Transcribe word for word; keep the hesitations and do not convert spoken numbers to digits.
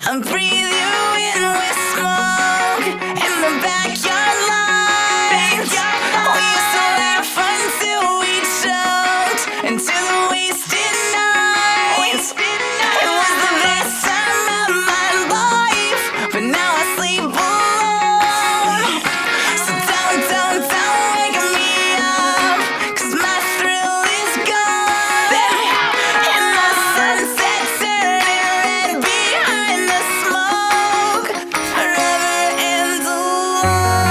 I breathe you in with smoke in the backyard lines. We used to laugh until we choked into the wasted nights. It was the best time of my life, but now I sleep alone. So don't, don't, don't wake me up, 'cause my thrill is gone. And the sunset turning red behind the smoke forever ends alone.